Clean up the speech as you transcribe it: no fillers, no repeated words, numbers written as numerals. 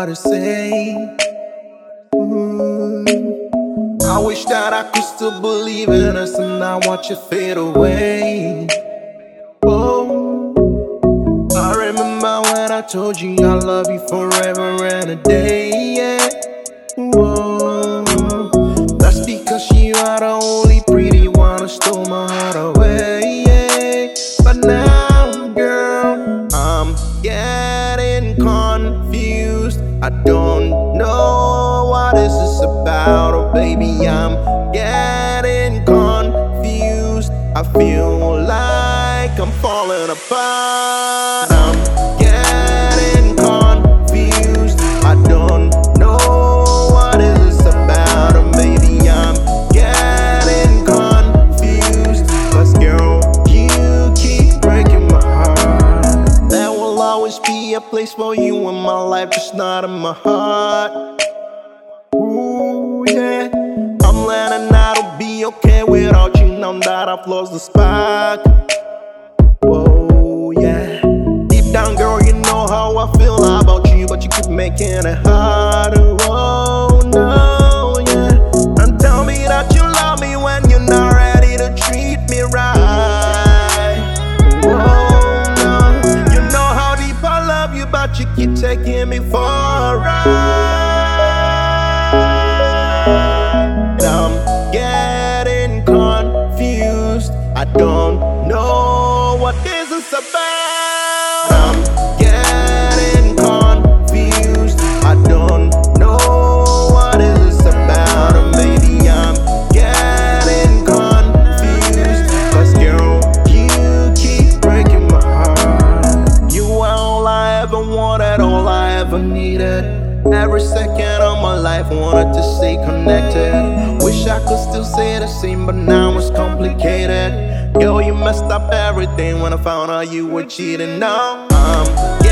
to say. I wish that I could still believe in us and not watch it fade away. Oh, I remember when I told you I love you forever and a day, yeah. Whoa, that's because you are the only pretty one who stole my heart away, yeah. But now, girl, I'm getting confused. I don't know what this is about, oh baby, I'm getting confused. I feel like I'm falling apart. I'm getting confused. I don't know what this is about, oh baby, I'm getting confused. 'Cause girl, you keep breaking my heart. There will always be a place for you in my life, just not in my heart. Ooh, yeah. I'm learning how to be okay without you now that I've lost the spark. Whoa, yeah. Deep down, girl, you know how I feel about you, but you keep making it harder. Oh, no, yeah. And tell me that you love me when you're not ready to treat me right. Whoa, no. You know how deep I love you, but you keep taking me for a ride. I'm getting confused. I don't know what this is about. I'm getting confused. I don't know what this is about. And baby, I'm getting confused. 'Cause girl, you keep breaking my heart. You are all I ever wanted, all I ever needed. Every second of my life wanted to stay connected. Wish I could still say the same, but now it's complicated. Girl, you messed up everything when I found out you were cheating. Now I'm